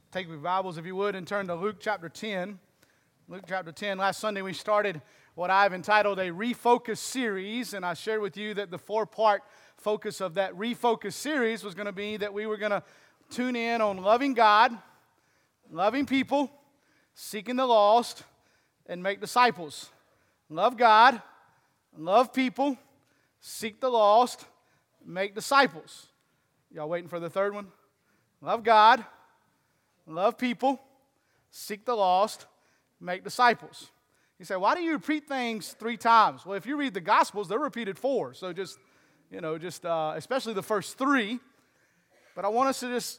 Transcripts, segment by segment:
Take your Bibles, if you would, and turn to Luke chapter 10. Luke chapter 10. Last Sunday we started what I've entitled a Refocus series, and I shared with you that the four-part focus of that Refocus series was going to be that we were going to tune in on loving God, loving people, seeking the lost, and make disciples. Love God, love people, seek the lost, make disciples. Y'all waiting for the third one? Love God, love people, seek the lost, make disciples. You say, why do you repeat things 3 times? Well, if you read the Gospels, they're repeated 4. So especially the first 3. But I want us to just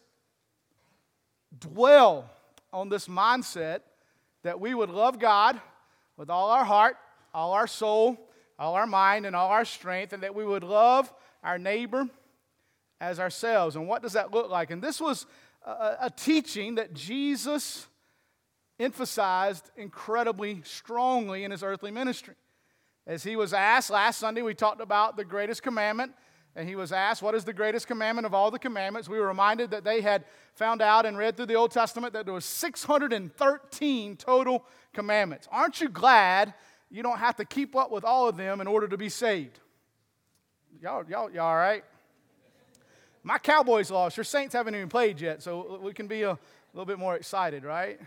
dwell on this mindset that we would love God with all our heart, all our soul, all our mind, and all our strength, and that we would love our neighbor as ourselves. And what does that look like? And this was a teaching that Jesus emphasized incredibly strongly in his earthly ministry. As he was asked, last Sunday we talked about the greatest commandment, and he was asked, what is the greatest commandment of all the commandments? We were reminded that they had found out and read through the Old Testament that there was 613 total commandments. Aren't you glad you don't have to keep up with all of them in order to be saved? Y'all all right? My Cowboys lost. Your Saints haven't even played yet, so we can be a little bit more excited, right?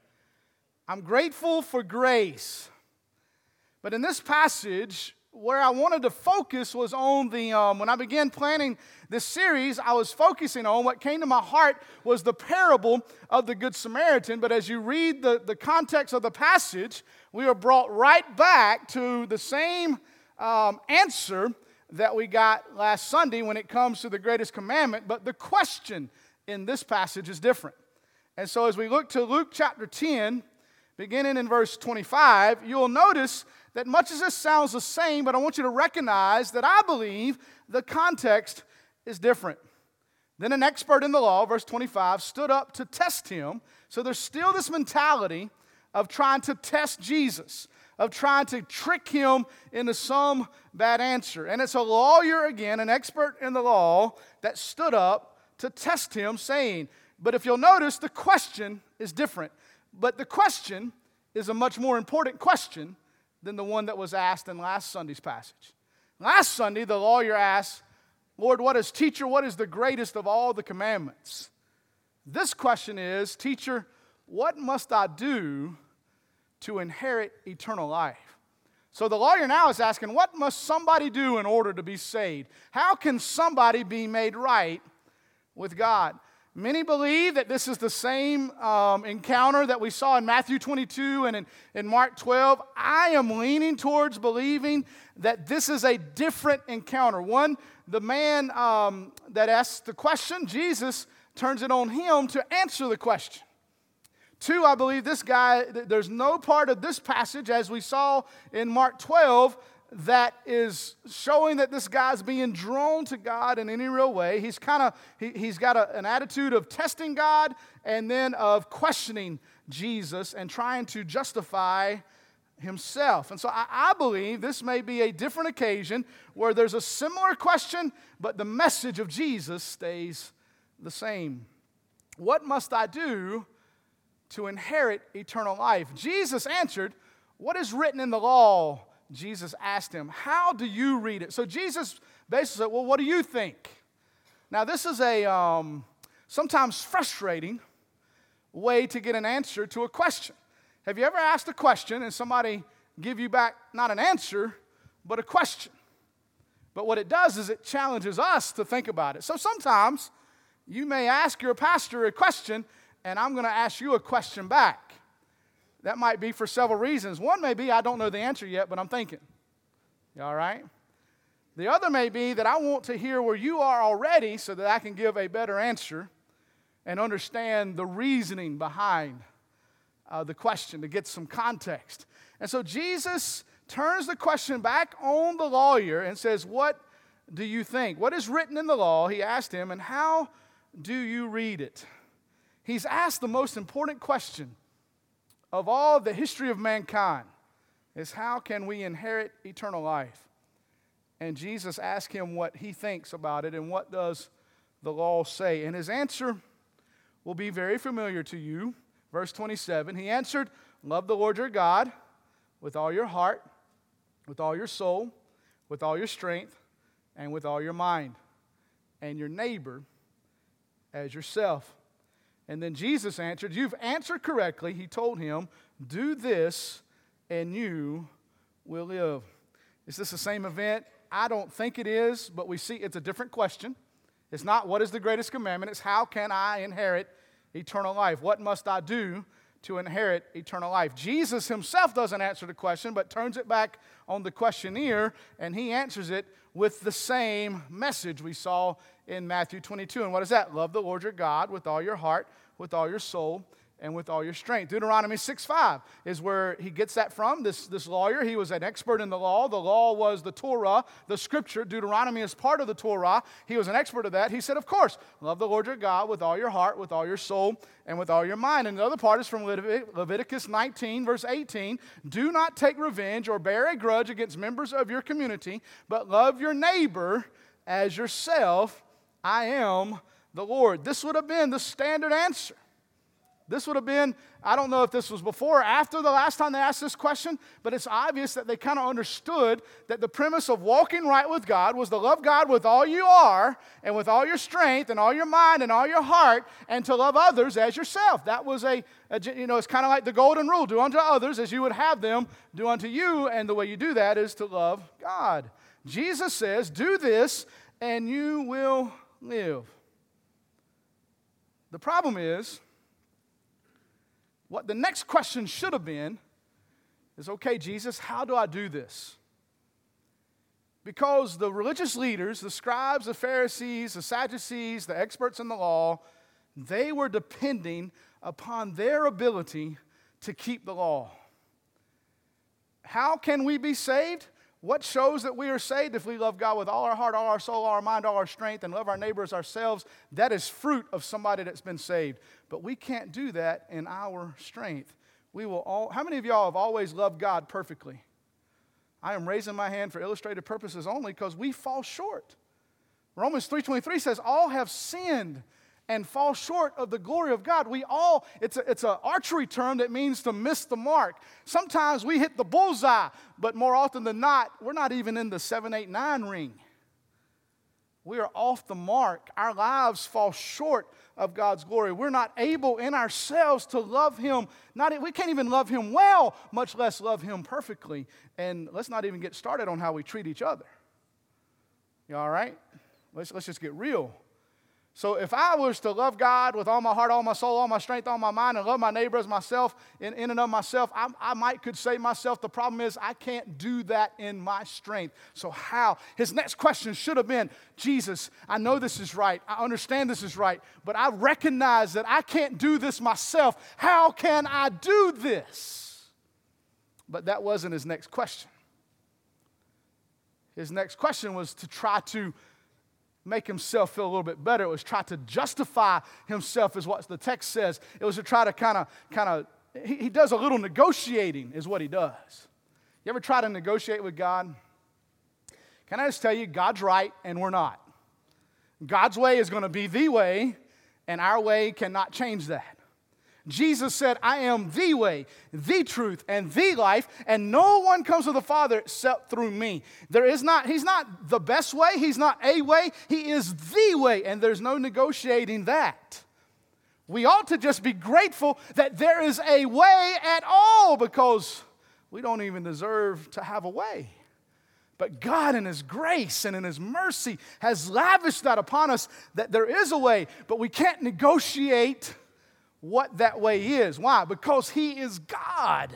I'm grateful for grace. But in this passage, where I wanted to focus was on when I began planning this series, I was focusing on what came to my heart was the parable of the Good Samaritan. But as you read the context of the passage, we are brought right back to the same answer that we got last Sunday when it comes to the greatest commandment, but the question in this passage is different. And so as we look to Luke chapter 10, beginning in verse 25, you'll notice that much as this sounds the same, but I want you to recognize that I believe the context is different. Then an expert in the law, verse 25, stood up to test him. So there's still this mentality of trying to test Jesus, of trying to trick him into some bad answer. And it's a lawyer again, an expert in the law, that stood up to test him, saying, but if you'll notice, the question is different. But the question is a much more important question than the one that was asked in last Sunday's passage. Last Sunday, the lawyer asked, Lord, what is the greatest of all the commandments? This question is, teacher, what must I do to inherit eternal life? So the lawyer now is asking, what must somebody do in order to be saved? How can somebody be made right with God? Many believe that this is the same encounter that we saw in Matthew 22 and in Mark 12. I am leaning towards believing that this is a different encounter. One, the man that asked the question, Jesus turns it on him to answer the question. 2, I believe this guy, there's no part of this passage, as we saw in Mark 12, that is showing that this guy's being drawn to God in any real way. He's got an attitude of testing God and then of questioning Jesus and trying to justify himself. And so I believe this may be a different occasion where there's a similar question, but the message of Jesus stays the same. What must I do to inherit eternal life? Jesus answered, what is written in the law? Jesus asked him, how do you read it? So Jesus basically said, well, what do you think? Now, this is a sometimes frustrating way to get an answer to a question. Have you ever asked a question and somebody give you back not an answer, but a question? But what it does is it challenges us to think about it. So sometimes you may ask your pastor a question, and I'm going to ask you a question back. That might be for several reasons. One may be I don't know the answer yet, but I'm thinking. You all right? The other may be that I want to hear where you are already so that I can give a better answer and understand the reasoning behind the question to get some context. And so Jesus turns the question back on the lawyer and says, what do you think? What is written in the law? He asked him, and how do you read it? He's asked the most important question of all the history of mankind, is how can we inherit eternal life? And Jesus asked him what he thinks about it and what does the law say. And his answer will be very familiar to you. Verse 27, he answered, love the Lord your God with all your heart, with all your soul, with all your strength, and with all your mind, and your neighbor as yourself. And then Jesus answered, you've answered correctly. He told him, do this and you will live. Is this the same event? I don't think it is, but we see it's a different question. It's not what is the greatest commandment, it's how can I inherit eternal life? What must I do to inherit eternal life? Jesus himself doesn't answer the question, but turns it back on the questionnaire, and he answers it with the same message we saw in Matthew 22. And what is that? Love the Lord your God with all your heart, with all your soul, and with all your strength. Deuteronomy 6:5 is where he gets that from. This lawyer, he was an expert in the law. The law was the Torah, the scripture. Deuteronomy is part of the Torah. He was an expert of that. He said, of course, love the Lord your God with all your heart, with all your soul, and with all your mind. And the other part is from Leviticus 19, verse 18. Do not take revenge or bear a grudge against members of your community, but love your neighbor as yourself. I am the Lord. This would have been the standard answer. This would have been, I don't know if this was before or after the last time they asked this question, but it's obvious that they kind of understood that the premise of walking right with God was to love God with all you are and with all your strength and all your mind and all your heart, and to love others as yourself. That was it's kind of like the golden rule. Do unto others as you would have them do unto you, and the way you do that is to love God. Jesus says, do this and you will live. The problem is, what the next question should have been is, okay, Jesus, how do I do this? Because the religious leaders, the scribes, the Pharisees, the Sadducees, the experts in the law, they were depending upon their ability to keep the law. How can we be saved? What shows that we are saved? If we love God with all our heart, all our soul, all our mind, all our strength, and love our neighbors ourselves, that is fruit of somebody that's been saved. But we can't do that in our strength. How many of y'all have always loved God perfectly? I am raising my hand for illustrative purposes only because we fall short. Romans 3:23 says, all have sinned and fall short of the glory of God. It's an archery term that means to miss the mark. Sometimes we hit the bullseye, but more often than not, we're not even in the 7, 8, 9 ring. We are off the mark. Our lives fall short of God's glory. We're not able in ourselves to love Him. We can't even love Him well, much less love Him perfectly. And let's not even get started on how we treat each other. You all right? Let's just get real. So if I was to love God with all my heart, all my soul, all my strength, all my mind, and love my neighbor as myself, in and of myself, I could say myself, the problem is I can't do that in my strength. So how? His next question should have been, Jesus, I know this is right. I understand this is right. But I recognize that I can't do this myself. How can I do this? But that wasn't his next question. His next question was to try to make himself feel a little bit better. It was try to justify himself, is what the text says. It was to try to kind of, he does a little negotiating is what he does. You ever try to negotiate with God? Can I just tell you, God's right and we're not. God's way is going to be the way, and our way cannot change that. Jesus said, I am the way, the truth, and the life, and no one comes to the Father except through me. He's not the best way, He's not a way, He is the way, and there's no negotiating that. We ought to just be grateful that there is a way at all, because we don't even deserve to have a way. But God in His grace and in His mercy has lavished that upon us, that there is a way, but we can't negotiate what that way is. Why? Because He is God.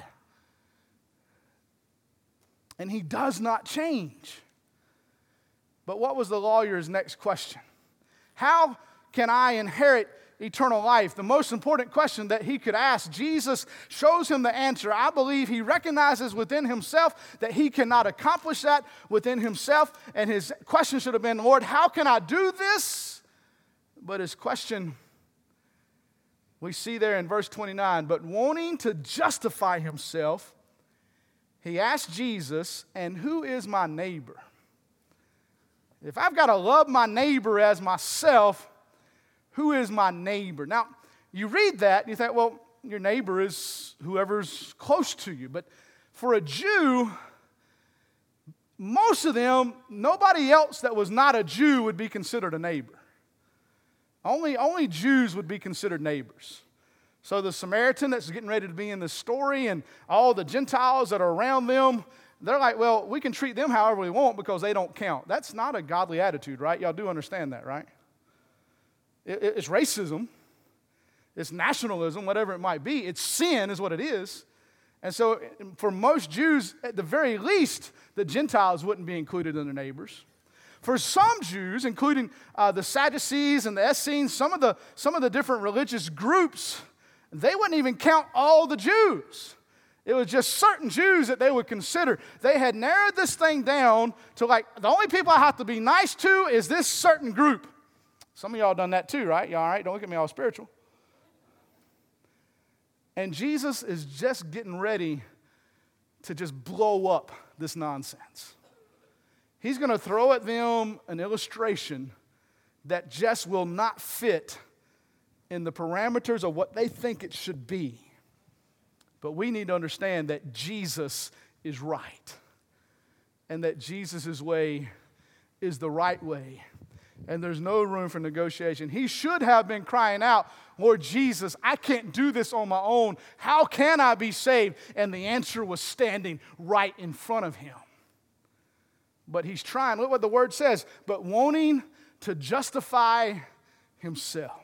And He does not change. But what was the lawyer's next question? How can I inherit eternal life? The most important question that he could ask. Jesus shows him the answer. I believe he recognizes within himself that he cannot accomplish that within himself. And his question should have been, Lord, how can I do this? But his question, we see there in verse 29, but wanting to justify himself, he asked Jesus, and who is my neighbor? If I've got to love my neighbor as myself, who is my neighbor? Now, you read that and you think, well, your neighbor is whoever's close to you. But for a Jew, most of them, nobody else that was not a Jew would be considered a neighbor. Only Jews would be considered neighbors. So the Samaritan that's getting ready to be in this story and all the Gentiles that are around them, they're like, well, we can treat them however we want because they don't count. That's not a godly attitude, right? Y'all do understand that, right? It's racism. It's nationalism, whatever it might be. It's sin is what it is. And so for most Jews, at the very least, the Gentiles wouldn't be included in their neighbors. For some Jews, including the Sadducees and the Essenes, some of the different religious groups, they wouldn't even count all the Jews. It was just certain Jews that they would consider. They had narrowed this thing down to like, the only people I have to be nice to is this certain group. Some of y'all done that too, right? Y'all all right? Don't look at me all spiritual. And Jesus is just getting ready to just blow up this nonsense. He's going to throw at them an illustration that just will not fit in the parameters of what they think it should be. But we need to understand that Jesus is right and that Jesus' way is the right way. And there's no room for negotiation. He should have been crying out, Lord Jesus, I can't do this on my own. How can I be saved? And the answer was standing right in front of him. But he's trying, look what the word says, but wanting to justify himself.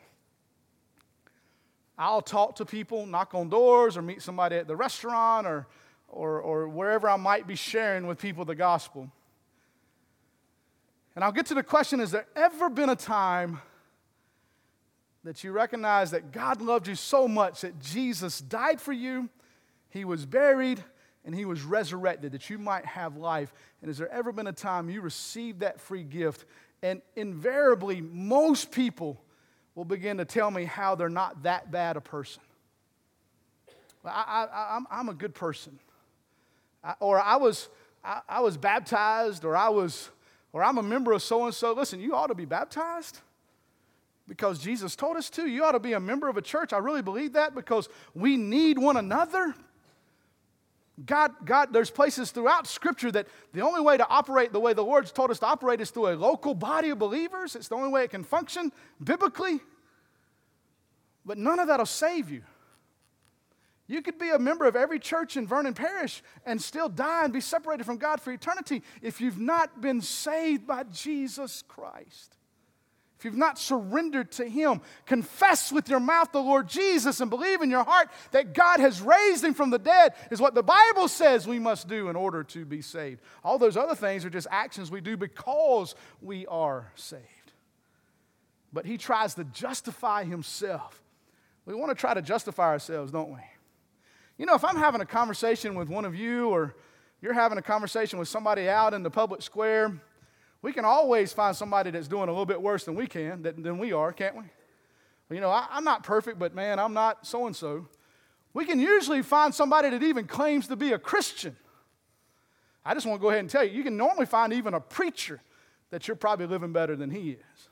I'll talk to people, knock on doors, or meet somebody at the restaurant or wherever I might be sharing with people the gospel. And I'll get to the question, has there ever been a time that you recognize that God loved you so much that Jesus died for you, he was buried, and he was resurrected that you might have life? And has there ever been a time you received that free gift? And invariably, most people will begin to tell me how they're not that bad a person. I'm a good person. I was baptized, or I'm a member of so-and-so. Listen, you ought to be baptized because Jesus told us to. You ought to be a member of a church. I really believe that because we need one another. God, there's places throughout Scripture that the only way to operate the way the Lord's told us to operate is through a local body of believers. It's the only way it can function biblically. But none of that will save you. You could be a member of every church in Vernon Parish and still die and be separated from God for eternity if you've not been saved by Jesus Christ. If you've not surrendered to him, confess with your mouth the Lord Jesus and believe in your heart that God has raised him from the dead is what the Bible says we must do in order to be saved. All those other things are just actions we do because we are saved. But he tries to justify himself. We want to try to justify ourselves, don't we? You know, if I'm having a conversation with one of you or you're having a conversation with somebody out in the public square, we can always find somebody that's doing a little bit worse than we can, than we are, can't we? Well, you know, I'm not perfect, but man, I'm not so-and-so. We can usually find somebody that even claims to be a Christian. I just want to go ahead and tell you, you can normally find even a preacher that you're probably living better than he is.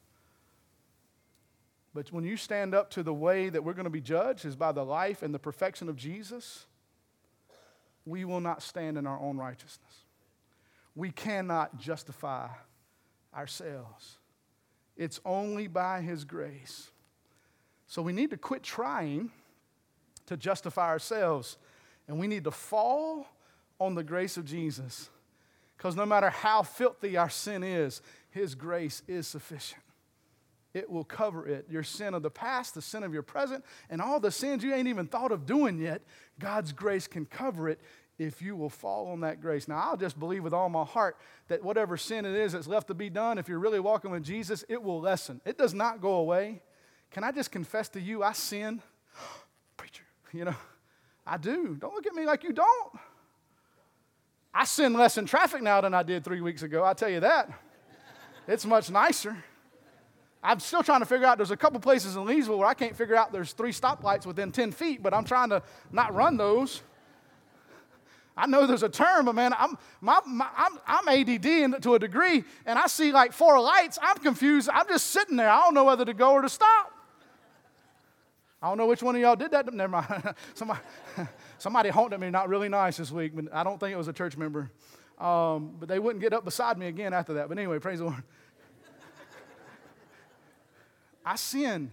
But when you stand up to the way that we're going to be judged is by the life and the perfection of Jesus, we will not stand in our own righteousness. We cannot justify ourselves. It's only by his grace. So we need to quit trying to justify ourselves, and we need to fall on the grace of Jesus. Because no matter how filthy our sin is, his grace is sufficient. It will cover it. Your sin of the past, the sin of your present, and all the sins you ain't even thought of doing yet, God's grace can cover it if you will fall on that grace. Now, I'll just believe with all my heart that whatever sin it is that's left to be done, if you're really walking with Jesus, it will lessen. It does not go away. Can I just confess to you, I sin? Preacher, you know, I do. Don't look at me like you don't. I sin less in traffic now than I did 3 weeks ago, I'll tell you that. It's much nicer. I'm still trying to figure out, there's a couple places in Leesville where I can't figure out there's 3 stoplights within 10 feet, but I'm trying to not run those. I know there's a term, but man, I'm ADD to a degree, and I see like 4 lights. I'm confused. I'm just sitting there. I don't know whether to go or to stop. I don't know which one of y'all did that. Never mind. Somebody honked at me not really nice this week, but I don't think it was a church member. But they wouldn't get up beside me again after that. But anyway, praise the Lord. I sin.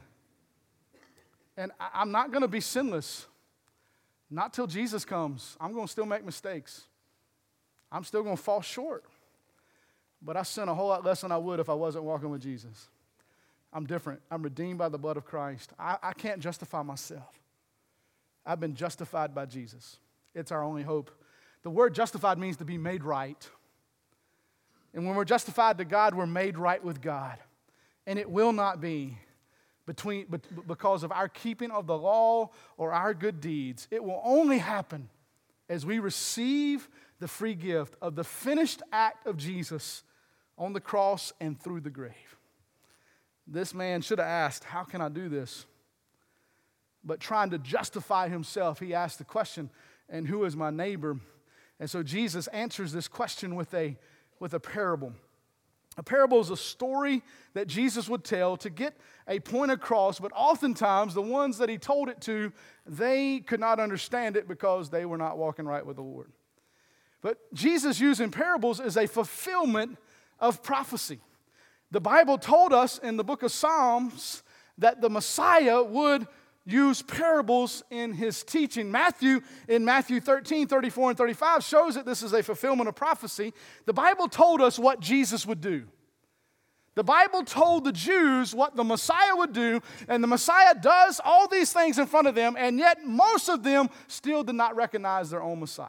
And I'm not going to be sinless. Not till Jesus comes. I'm going to still make mistakes. I'm still going to fall short. But I sin a whole lot less than I would if I wasn't walking with Jesus. I'm different. I'm redeemed by the blood of Christ. I can't justify myself. I've been justified by Jesus. It's our only hope. The word justified means to be made right. And when we're justified to God, we're made right with God. And it will not be because of our keeping of the law or our good deeds. It will only happen as we receive the free gift of the finished act of Jesus on the cross and through the grave. This man should have asked, how can I do this? But trying to justify himself, he asked the question, and who is my neighbor? And so Jesus answers this question with a parable. A parable is a story that Jesus would tell to get a point across, but oftentimes the ones that he told it to, they could not understand it because they were not walking right with the Lord. But Jesus using parables is a fulfillment of prophecy. The Bible told us in the book of Psalms that the Messiah would use parables in his teaching. In Matthew 13, 34, and 35 shows that this is a fulfillment of prophecy. The Bible told us what Jesus would do. The Bible told the Jews what the Messiah would do, and the Messiah does all these things in front of them, and yet most of them still did not recognize their own Messiah.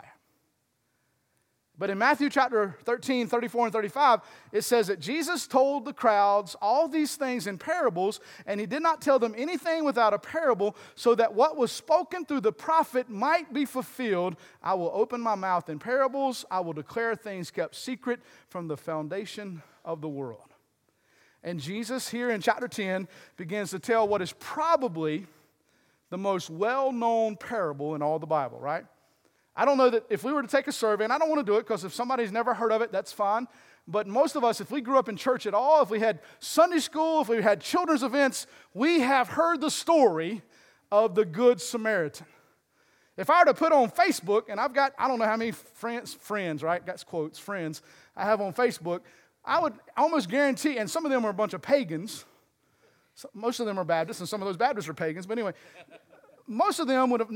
But in Matthew chapter 13, 34, and 35, it says that Jesus told the crowds all these things in parables, and he did not tell them anything without a parable, so that what was spoken through the prophet might be fulfilled. I will open my mouth in parables. I will declare things kept secret from the foundation of the world. And Jesus here in chapter 10 begins to tell what is probably the most well-known parable in all the Bible, right? I don't know that if we were to take a survey, and I don't want to do it because if somebody's never heard of it, that's fine. But most of us, if we grew up in church at all, if we had Sunday school, if we had children's events, we have heard the story of the Good Samaritan. If I were to put on Facebook, and I've got, I don't know how many friends, right? That's quotes, friends, I have on Facebook, I would almost guarantee, and some of them are a bunch of pagans. Most of them are Baptists, and some of those Baptists are pagans. But anyway, most of them would have,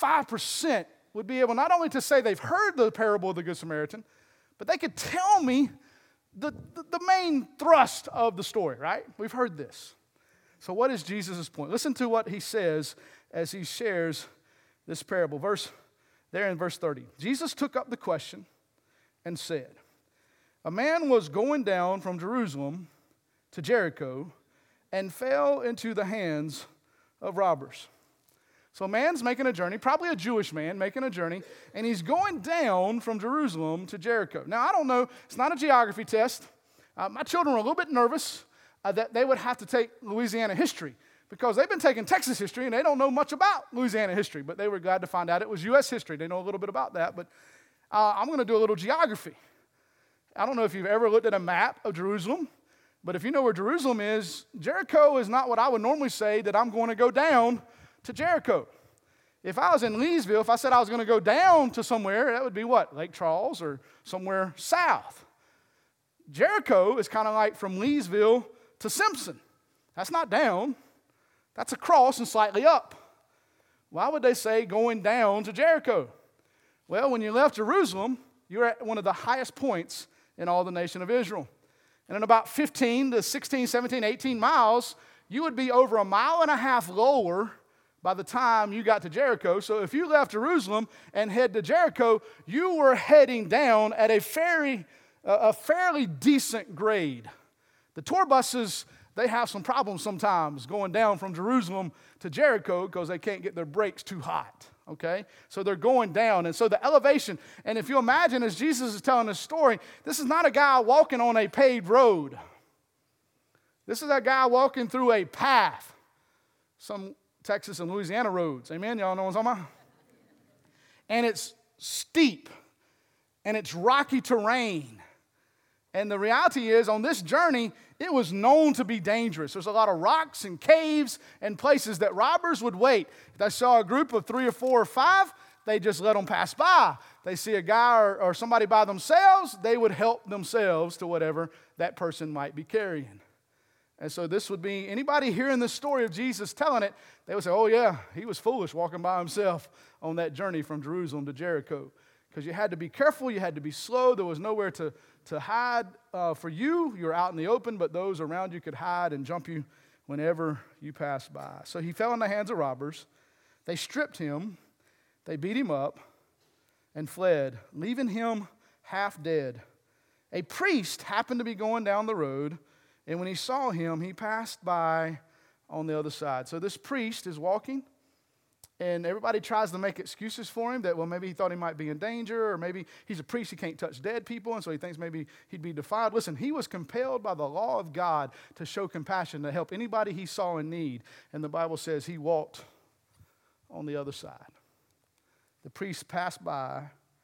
95% would be able not only to say they've heard the parable of the Good Samaritan, but they could tell me the main thrust of the story, right? We've heard this. So what is Jesus' point? Listen to what he says as he shares this parable. There in verse 30. Jesus took up the question and said, a man was going down from Jerusalem to Jericho and fell into the hands of robbers. So a man's making a journey, probably a Jewish man making a journey, and he's going down from Jerusalem to Jericho. Now, I don't know, it's not a geography test. My children are a little bit nervous that they would have to take Louisiana history because they've been taking Texas history and they don't know much about Louisiana history, but they were glad to find out it was U.S. history. They know a little bit about that, but I'm going to do a little geography. I don't know if you've ever looked at a map of Jerusalem, but if you know where Jerusalem is, Jericho is not what I would normally say that I'm going to go down to Jericho. If I was in Leesville, if I said I was going to go down to somewhere, that would be what? Lake Charles or somewhere south. Jericho is kind of like from Leesville to Simpson. That's not down. That's across and slightly up. Why would they say going down to Jericho? Well, when you left Jerusalem, you're at one of the highest points in all the nation of Israel. And in about 15 to 16, 17, 18 miles, you would be over 1.5 miles lower by the time you got to Jericho. So if you left Jerusalem and head to Jericho, you were heading down at a fairly decent grade. The tour buses, they have some problems sometimes going down from Jerusalem to Jericho because they can't get their brakes too hot, okay? So they're going down, and so the elevation, and if you imagine as Jesus is telling this story, this is not a guy walking on a paved road. This is a guy walking through a path. Some Texas and Louisiana roads. Amen? Y'all know what I'm talking about? And it's steep. And it's rocky terrain. And the reality is, on this journey, it was known to be dangerous. There's a lot of rocks and caves and places that robbers would wait. If they saw a group of 3 or 4 or 5, they just let them pass by. They see a guy or somebody by themselves, they would help themselves to whatever that person might be carrying. And so this would be, anybody hearing the story of Jesus telling it, they would say, oh yeah, he was foolish walking by himself on that journey from Jerusalem to Jericho. Because you had to be careful, you had to be slow, there was nowhere to hide for you. You were out in the open, but those around you could hide and jump you whenever you passed by. So he fell in the hands of robbers. They stripped him. They beat him up and fled, leaving him half dead. A priest happened to be going down the road, and when he saw him, he passed by on the other side. So this priest is walking, and everybody tries to make excuses for him that, well, maybe he thought he might be in danger, or maybe he's a priest, he can't touch dead people, and so he thinks maybe he'd be defiled. Listen, he was compelled by the law of God to show compassion, to help anybody he saw in need. And the Bible says he walked on the other side. The priest passed by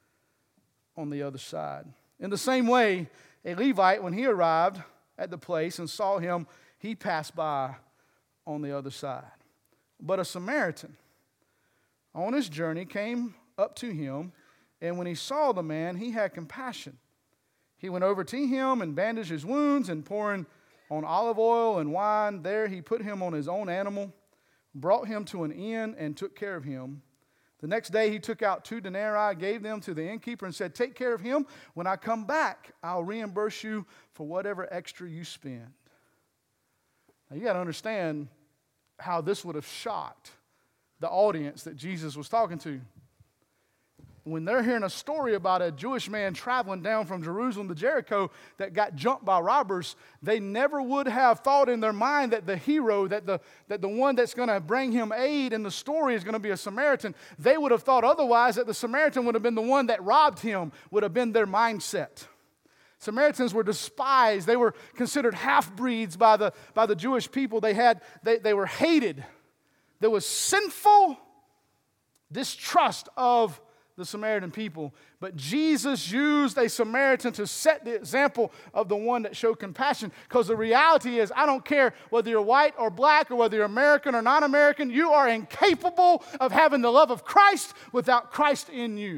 on the other side. In the same way, a Levite, when he arrived at the place and saw him, he passed by on the other side. But a Samaritan on his journey came up to him, and when he saw the man, he had compassion. He went over to him and bandaged his wounds, and pouring on olive oil and wine, there he put him on his own animal, brought him to an inn, and took care of him. The next day he took out 2 denarii, gave them to the innkeeper, and said, take care of him. When I come back, I'll reimburse you for whatever extra you spend. Now you got to understand how this would have shocked the audience that Jesus was talking to. When they're hearing a story about a Jewish man traveling down from Jerusalem to Jericho that got jumped by robbers, they never would have thought in their mind that the hero, that the one that's going to bring him aid in the story is going to be a Samaritan. They would have thought otherwise, that the Samaritan would have been the one that robbed him, would have been their mindset. Samaritans were despised. They were considered half-breeds by the Jewish people. They were hated. There was sinful distrust of the Samaritan people. But Jesus used a Samaritan to set the example of the one that showed compassion. Because the reality is, I don't care whether you're white or black or whether you're American or non-American, you are incapable of having the love of Christ without Christ in you.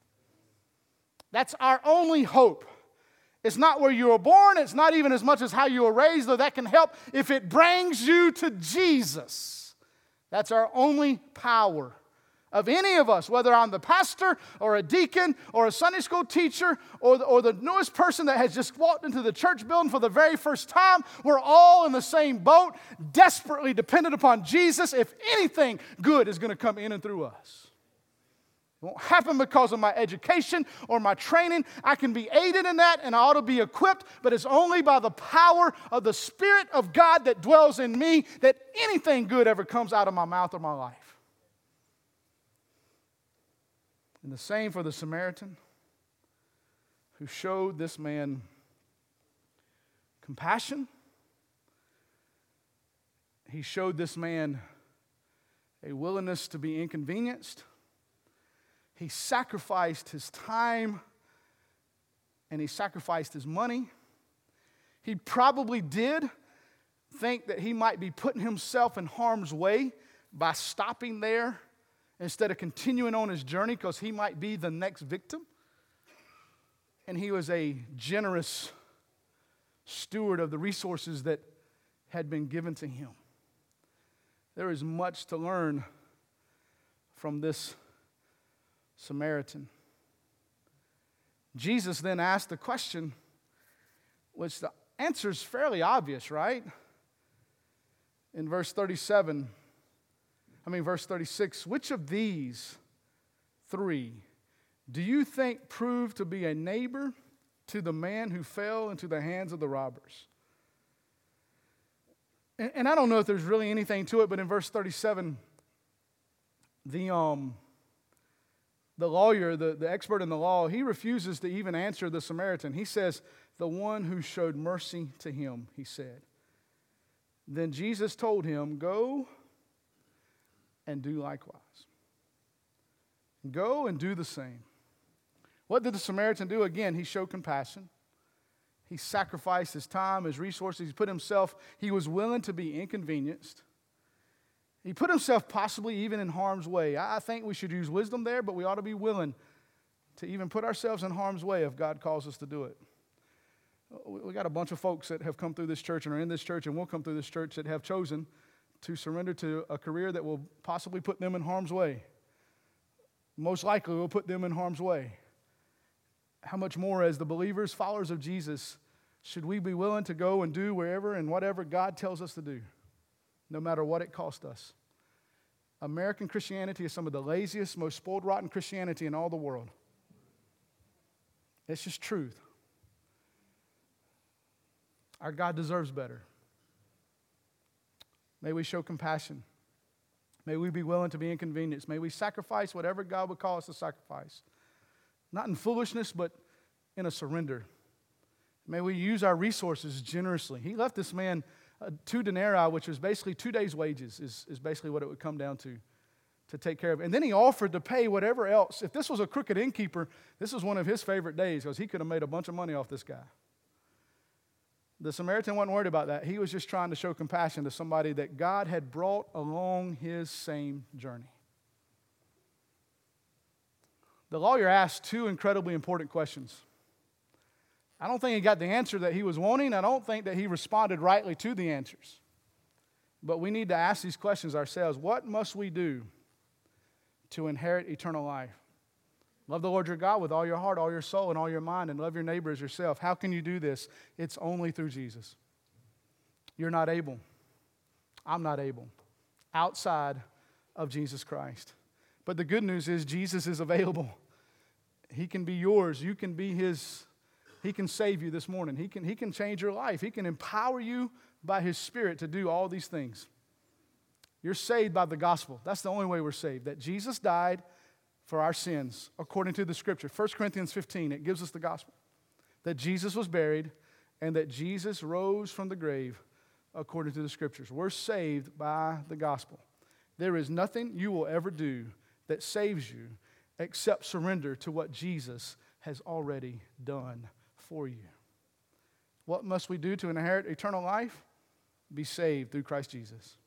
That's our only hope. It's not where you were born. It's not even as much as how you were raised, though that can help if it brings you to Jesus. That's our only power. Of any of us, whether I'm the pastor or a deacon or a Sunday school teacher or the newest person that has just walked into the church building for the very first time, we're all in the same boat, desperately dependent upon Jesus if anything good is going to come in and through us. It won't happen because of my education or my training. I can be aided in that and I ought to be equipped, but it's only by the power of the Spirit of God that dwells in me that anything good ever comes out of my mouth or my life. And the same for the Samaritan who showed this man compassion. He showed this man a willingness to be inconvenienced. He sacrificed his time and he sacrificed his money. He probably did think that he might be putting himself in harm's way by stopping there instead of continuing on his journey, because he might be the next victim. And he was a generous steward of the resources that had been given to him. There is much to learn from this Samaritan. Jesus then asked the question, which the answer is fairly obvious, right? In verse 36, which of these 3 do you think proved to be a neighbor to the man who fell into the hands of the robbers? And I don't know if there's really anything to it, but in verse 37, the lawyer, the expert in the law, he refuses to even answer the Samaritan. He says, the one who showed mercy to him, he said. Then Jesus told him, go and do likewise. Go and do the same. What did the Samaritan do? Again, he showed compassion. He sacrificed his time, his resources. He was willing to be inconvenienced. He put himself possibly even in harm's way. I think we should use wisdom there, but we ought to be willing to even put ourselves in harm's way if God calls us to do it. We got a bunch of folks that have come through this church and are in this church and will come through this church that have chosen to surrender to a career that will possibly put them in harm's way. Most likely will put them in harm's way. How much more as the believers, followers of Jesus, should we be willing to go and do wherever and whatever God tells us to do, no matter what it costs us? American Christianity is some of the laziest, most spoiled, rotten Christianity in all the world. It's just truth. Our God deserves better. May we show compassion. May we be willing to be inconvenienced. May we sacrifice whatever God would call us to sacrifice. Not in foolishness, but in a surrender. May we use our resources generously. He left this man 2 denarii, which was basically 2 days' wages, is basically what it would come down to take care of. And then he offered to pay whatever else. If this was a crooked innkeeper, this was one of his favorite days because he could have made a bunch of money off this guy. The Samaritan wasn't worried about that. He was just trying to show compassion to somebody that God had brought along his same journey. The lawyer asked 2 incredibly important questions. I don't think he got the answer that he was wanting. I don't think that he responded rightly to the answers. But we need to ask these questions ourselves. What must we do to inherit eternal life? Love the Lord your God with all your heart, all your soul, and all your mind, and love your neighbor as yourself. How can you do this? It's only through Jesus. You're not able. I'm not able. Outside of Jesus Christ. But the good news is Jesus is available. He can be yours. You can be his. He can save you this morning. He can change your life. He can empower you by his Spirit to do all these things. You're saved by the gospel. That's the only way we're saved. That Jesus died for our sins, according to the Scripture. 1 Corinthians 15, it gives us the gospel. That Jesus was buried and that Jesus rose from the grave, according to the Scriptures. We're saved by the gospel. There is nothing you will ever do that saves you except surrender to what Jesus has already done for you. What must we do to inherit eternal life? Be saved through Christ Jesus.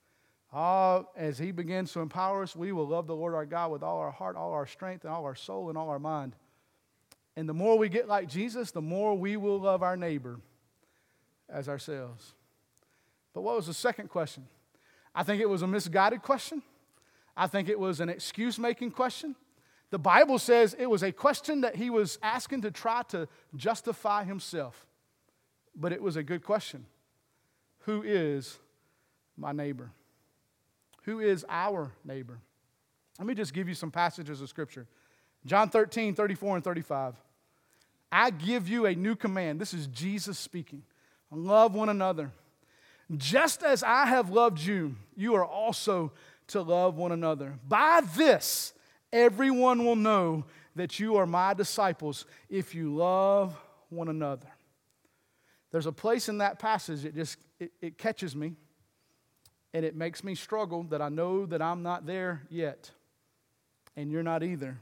As he begins to empower us, we will love the Lord our God with all our heart, all our strength, and all our soul, and all our mind. And the more we get like Jesus, the more we will love our neighbor as ourselves. But what was the second question? I think it was a misguided question. I think it was an excuse-making question. The Bible says it was a question that he was asking to try to justify himself. But it was a good question. Who is my neighbor? Who is our neighbor? Let me just give you some passages of Scripture. John 13, 34 and 35. I give you a new command. This is Jesus speaking. Love one another. Just as I have loved you, you are also to love one another. By this, everyone will know that you are my disciples if you love one another. There's a place in that passage, it catches me, and it makes me struggle that I know that I'm not there yet, and you're not either.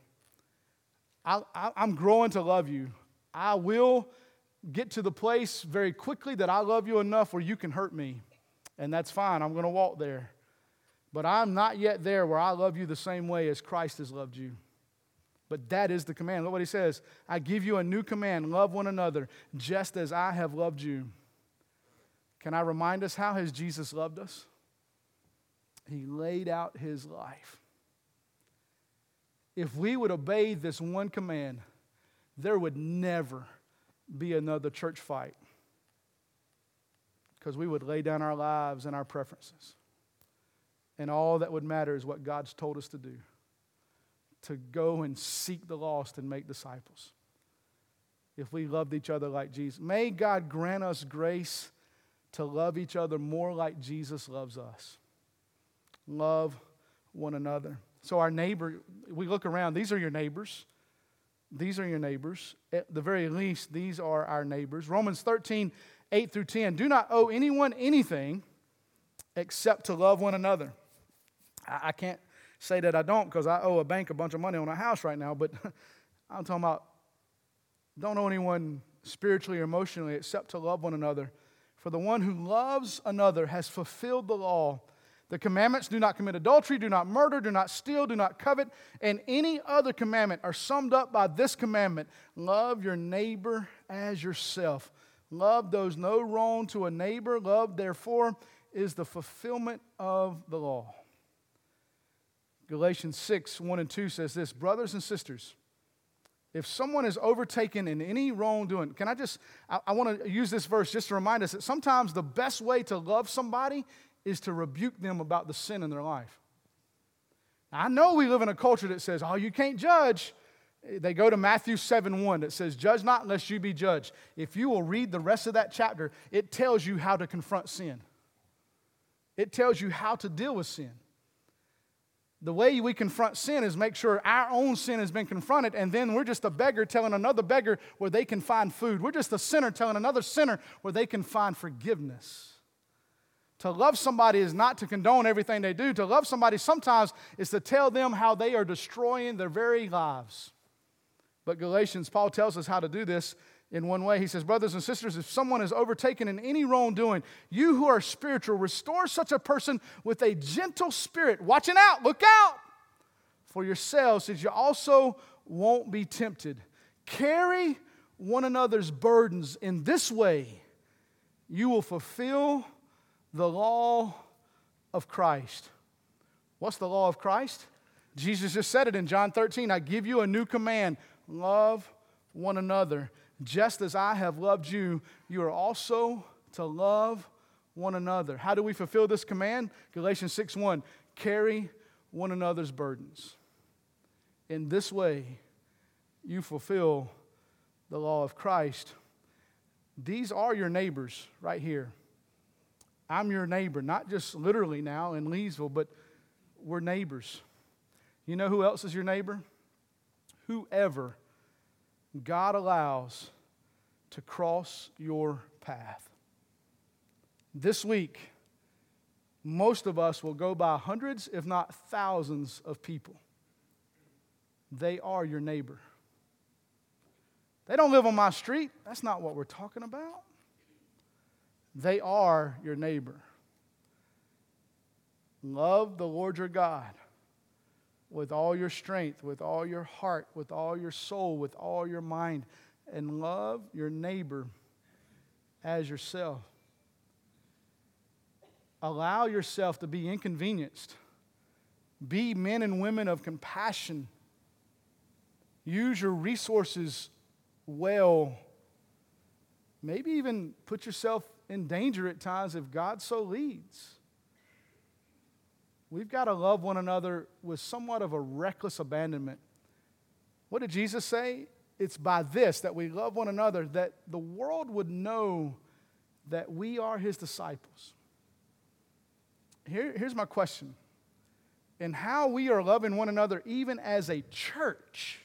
I'm growing to love you. I will get to the place very quickly that I love you enough where you can hurt me, and that's fine. I'm going to walk there. But I'm not yet there where I love you the same way as Christ has loved you. But that is the command. Look what he says. I give you a new command. Love one another just as I have loved you. Can I remind us, how has Jesus loved us? He laid out his life. If we would obey this one command, there would never be another church fight, because we would lay down our lives and our preferences. And all that would matter is what God's told us to do, to go and seek the lost and make disciples. If we loved each other like Jesus. May God grant us grace to love each other more like Jesus loves us. Love one another. So our neighbor, we look around, these are your neighbors. These are your neighbors. At the very least, these are our neighbors. Romans 13, 8 through 10. Do not owe anyone anything except to love one another. I can't say that I don't, because I owe a bank a bunch of money on a house right now, but I'm talking about don't owe anyone spiritually or emotionally, except to love one another. For the one who loves another has fulfilled the law. The commandments, do not commit adultery, do not murder, do not steal, do not covet, and any other commandment are summed up by this commandment: love your neighbor as yourself. Love does no wrong to a neighbor. Love, therefore, is the fulfillment of the law. Galatians 6, 1 and 2 says this: brothers and sisters, if someone is overtaken in any wrongdoing, I want to use this verse just to remind us that sometimes the best way to love somebody is to rebuke them about the sin in their life. Now, I know we live in a culture that says, oh, you can't judge. They go to Matthew 7:1 that says, judge not lest you be judged. If you will read the rest of that chapter, it tells you how to confront sin. It tells you how to deal with sin. The way we confront sin is make sure our own sin has been confronted, and then we're just a beggar telling another beggar where they can find food. We're just a sinner telling another sinner where they can find forgiveness. To love somebody is not to condone everything they do. To love somebody sometimes is to tell them how they are destroying their very lives. But Galatians, Paul tells us how to do this in one way. He says, brothers and sisters, if someone is overtaken in any wrongdoing, you who are spiritual, restore such a person with a gentle spirit. Watching out, look out for yourselves, as you also won't be tempted. Carry one another's burdens. In this way, you will fulfill the law of Christ. What's the law of Christ? Jesus just said it in John 13. I give you a new command. Love one another. Just as I have loved you, you are also to love one another. How do we fulfill this command? Galatians 6:1. Carry one another's burdens. In this way, you fulfill the law of Christ. These are your neighbors right here. I'm your neighbor, not just literally now in Leesville, but we're neighbors. You know who else is your neighbor? Whoever God allows to cross your path. This week, most of us will go by hundreds, if not thousands, of people. They are your neighbor. They don't live on my street. That's not what we're talking about. They are your neighbor. Love the Lord your God with all your strength, with all your heart, with all your soul, with all your mind, and love your neighbor as yourself. Allow yourself to be inconvenienced. Be men and women of compassion. Use your resources well. Maybe even put yourself in danger at times if God so leads. We've got to love one another with somewhat of a reckless abandonment. What did Jesus say? It's by this that we love one another, that the world would know that we are His disciples. Here's my question. In how we are loving one another, even as a church,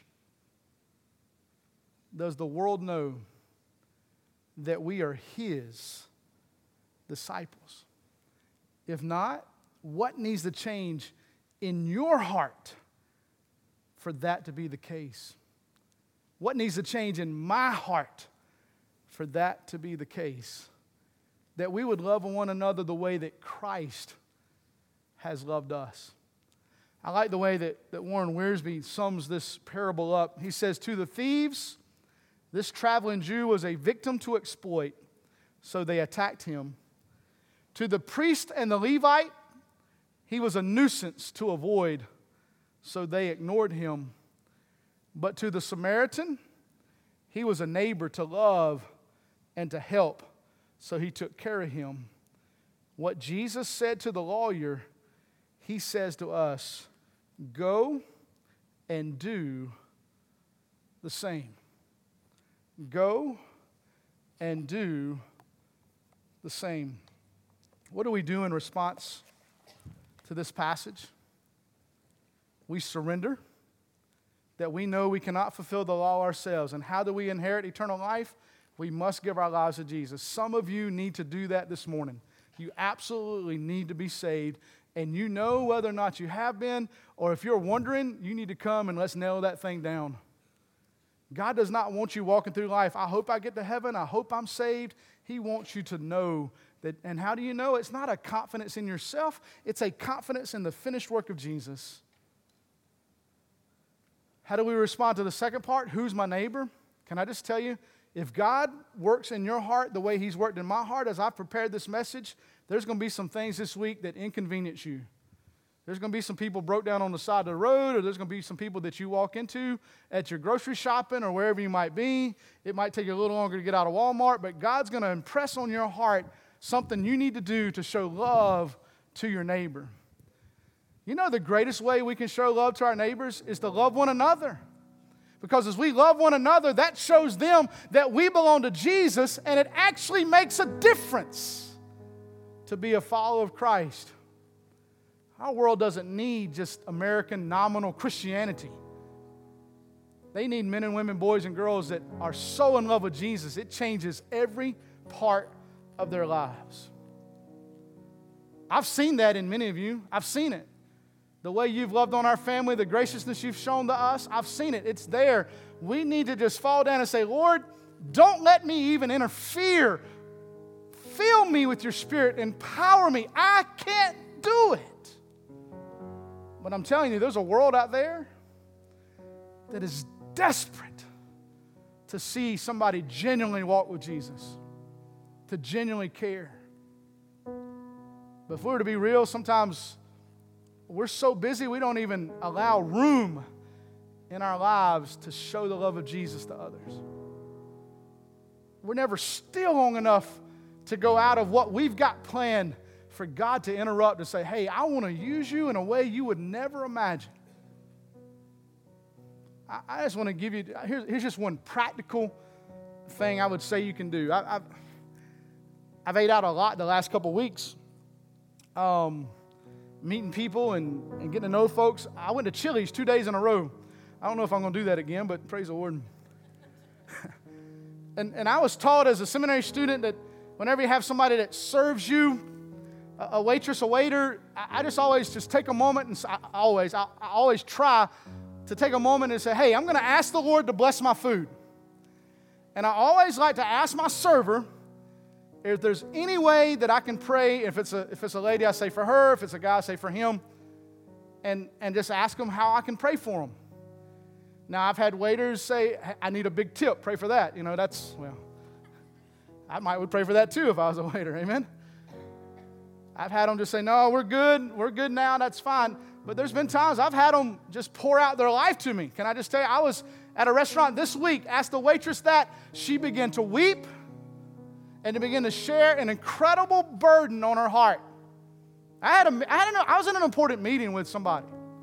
does the world know that we are His disciples? If not, what needs to change in your heart for that to be the case? What needs to change in my heart for that to be the case? That we would love one another the way that Christ has loved us. I like the way that Warren Wiersbe sums this parable up. He says, to the thieves, this traveling Jew was a victim to exploit, so they attacked him. To the priest and the Levite, he was a nuisance to avoid, so they ignored him. But to the Samaritan, he was a neighbor to love and to help, so he took care of him. What Jesus said to the lawyer, He says to us, go and do the same. Go and do the same. What do we do in response to this passage? We surrender, that we know we cannot fulfill the law ourselves. And how do we inherit eternal life? We must give our lives to Jesus. Some of you need to do that this morning. You absolutely need to be saved. And you know whether or not you have been, or if you're wondering, you need to come and let's nail that thing down. God does not want you walking through life, I hope I get to heaven, I hope I'm saved. He wants you to know that, and how do you know? It's not a confidence in yourself, it's a confidence in the finished work of Jesus. How do we respond to the second part? Who's my neighbor? Can I just tell you, if God works in your heart the way He's worked in my heart as I've prepared this message, there's going to be some things this week that inconvenience you. There's going to be some people broke down on the side of the road, or there's going to be some people that you walk into at your grocery shopping or wherever you might be. It might take you a little longer to get out of Walmart, but God's going to impress on your heart something you need to do to show love to your neighbor. You know, the greatest way we can show love to our neighbors is to love one another. Because as we love one another, that shows them that we belong to Jesus, and it actually makes a difference to be a follower of Christ. Our world doesn't need just American nominal Christianity. They need men and women, boys and girls that are so in love with Jesus, it changes every part of their lives. I've seen that in many of you. I've seen it. The way you've loved on our family, the graciousness you've shown to us, I've seen it. It's there. We need to just fall down and say, Lord, don't let me even interfere. Fill me with your Spirit. Empower me. I can't do it. But I'm telling you, there's a world out there that is desperate to see somebody genuinely walk with Jesus, to genuinely care. But if we were to be real, sometimes we're so busy we don't even allow room in our lives to show the love of Jesus to others. We're never still long enough to go out of what we've got planned for God to interrupt and say, hey, I want to use you in a way you would never imagine. I just want to give you, here's just one practical thing I would say you can do. I've ate out a lot the last couple weeks, meeting people and getting to know folks. I went to Chili's 2 days in a row. I don't know if I'm going to do that again, but praise the Lord. and I was taught as a seminary student that whenever you have somebody that serves you, a waitress, a waiter, I just always just take a moment, and I always try to take a moment and say, hey, I'm going to ask the Lord to bless my food. And I always like to ask my server if there's any way that I can pray. If it's a lady, I say for her. If it's a guy, I say for him. And just ask them how I can pray for them. Now, I've had waiters say, I need a big tip. Pray for that. You know, I would pray for that too if I was a waiter. Amen? I've had them just say, no, we're good now, that's fine. But there's been times I've had them just pour out their life to me. Can I just tell you, I was at a restaurant this week, asked the waitress that, she began to weep and to begin to share an incredible burden on her heart. I was in an important meeting with somebody.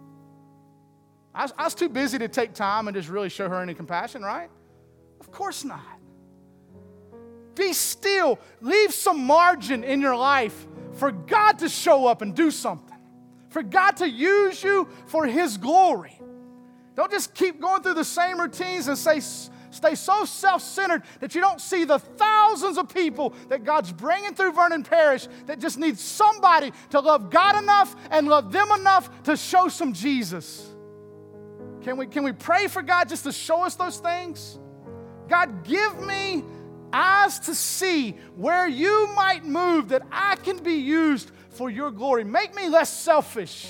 I was too busy to take time and just really show her any compassion, right? Of course not. Be still. Leave some margin in your life for God to show up and do something. For God to use you for His glory. Don't just keep going through the same routines and stay so self-centered that you don't see the thousands of people that God's bringing through Vernon Parish that just need somebody to love God enough and love them enough to show some Jesus. Can we pray for God just to show us those things? God, give me eyes to see where you might move that I can be used for your glory. Make me less selfish.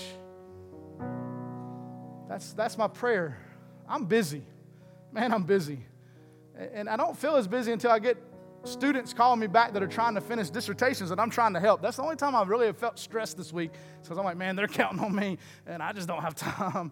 That's my prayer. I'm busy. Man, I'm busy. And I don't feel as busy until I get students calling me back that are trying to finish dissertations and I'm trying to help. That's the only time I really have felt stressed this week because I'm like, man, they're counting on me and I just don't have time.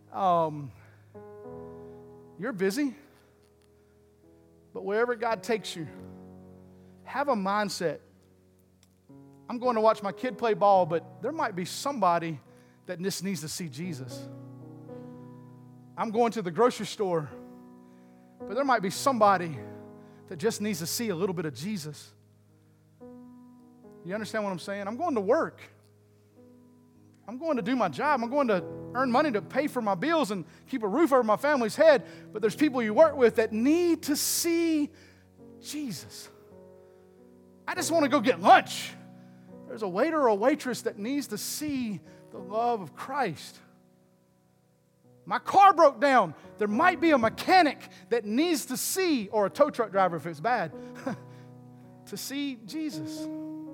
You're busy. But wherever God takes you, have a mindset. I'm going to watch my kid play ball, but there might be somebody that just needs to see Jesus. I'm going to the grocery store, but there might be somebody that just needs to see a little bit of Jesus. You understand what I'm saying? I'm going to work. I'm going to do my job. I'm going to earn money to pay for my bills and keep a roof over my family's head. But there's people you work with that need to see Jesus. I just want to go get lunch. There's a waiter or a waitress that needs to see the love of Christ. My car broke down. There might be a mechanic that needs to see, or a tow truck driver if it's bad, to see Jesus.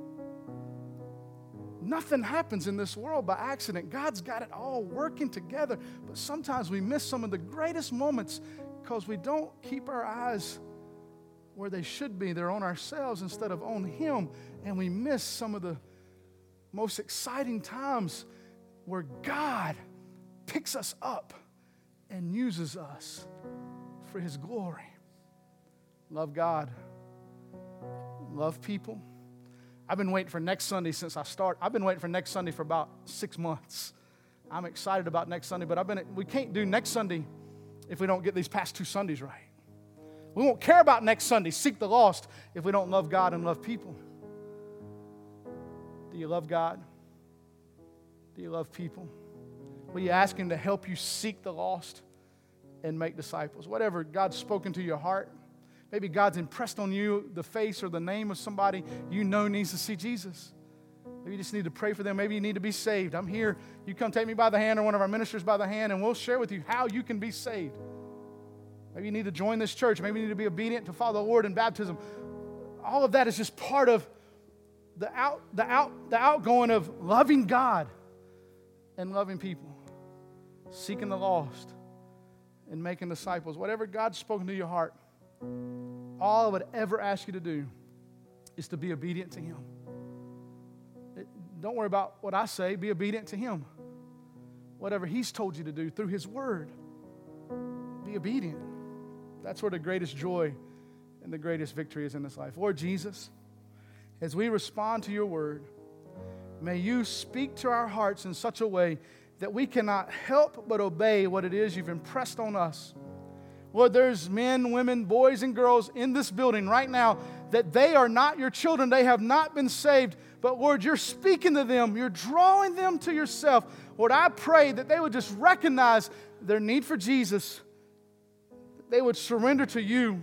Nothing happens in this world by accident. God's got it all working together. But sometimes we miss some of the greatest moments because we don't keep our eyes where they should be. They're on ourselves instead of on Him. And we miss some of the most exciting times where God picks us up and uses us for His glory. Love God. Love people. I've been waiting for next Sunday since I started. I've been waiting for next Sunday for about 6 months. I'm excited about next Sunday, but we can't do next Sunday if we don't get these past 2 Sundays right. We won't care about next Sunday, seek the lost, if we don't love God and love people. Do you love God? Do you love people? Will you ask Him to help you seek the lost and make disciples? Whatever God's spoken to your heart, maybe God's impressed on you the face or the name of somebody you know needs to see Jesus. Maybe you just need to pray for them. Maybe you need to be saved. I'm here. You come take me by the hand or one of our ministers by the hand, and we'll share with you how you can be saved. Maybe you need to join this church. Maybe you need to be obedient to follow the Lord in baptism. All of that is just part of the outgoing of loving God and loving people, seeking the lost and making disciples. Whatever God's spoken to your heart, all I would ever ask you to do is to be obedient to Him. Don't worry about what I say. Be obedient to Him. Whatever He's told you to do through His Word, be obedient. That's where the greatest joy and the greatest victory is in this life. Lord Jesus, as we respond to your Word, may you speak to our hearts in such a way that we cannot help but obey what it is you've impressed on us. Lord, there's men, women, boys, and girls in this building right now that they are not your children. They have not been saved. But Lord, you're speaking to them. You're drawing them to yourself. Lord, I pray that they would just recognize their need for Jesus, that they would surrender to you,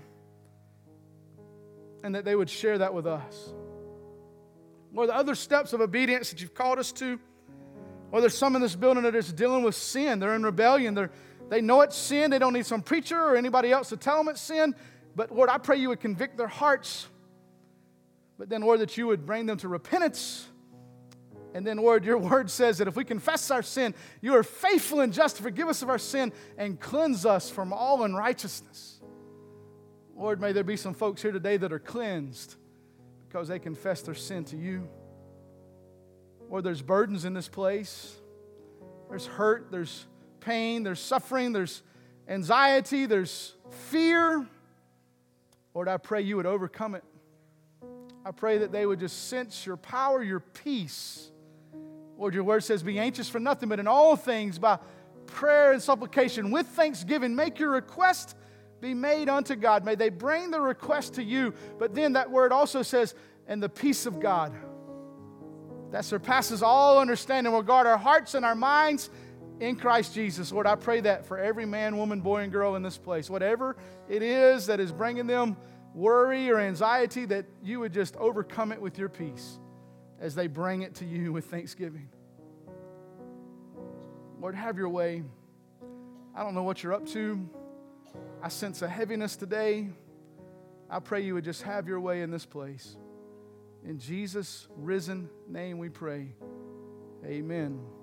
and that they would share that with us. Lord, the other steps of obedience that you've called us to, or there's some in this building that are just dealing with sin. They're in rebellion. They know it's sin. They don't need some preacher or anybody else to tell them it's sin. But Lord, I pray you would convict their hearts. But then, Lord, that you would bring them to repentance. And then, Lord, your word says that if we confess our sin, you are faithful and just to forgive us of our sin and cleanse us from all unrighteousness. Lord, may there be some folks here today that are cleansed because they confess their sin to you. Lord, there's burdens in this place. There's hurt, there's pain, there's suffering, there's anxiety, there's fear. Lord, I pray you would overcome it. I pray that they would just sense your power, your peace. Lord, your word says, be anxious for nothing, but in all things by prayer and supplication with thanksgiving, make your request be made unto God. May they bring the request to you. But then that word also says, and the peace of God that surpasses all understanding will guard our hearts and our minds in Christ Jesus. Lord, I pray that for every man, woman, boy, and girl in this place, whatever it is that is bringing them worry or anxiety, that you would just overcome it with your peace as they bring it to you with thanksgiving. Lord, have your way. I don't know what you're up to. I sense a heaviness today. I pray you would just have your way in this place. In Jesus' risen name we pray. Amen.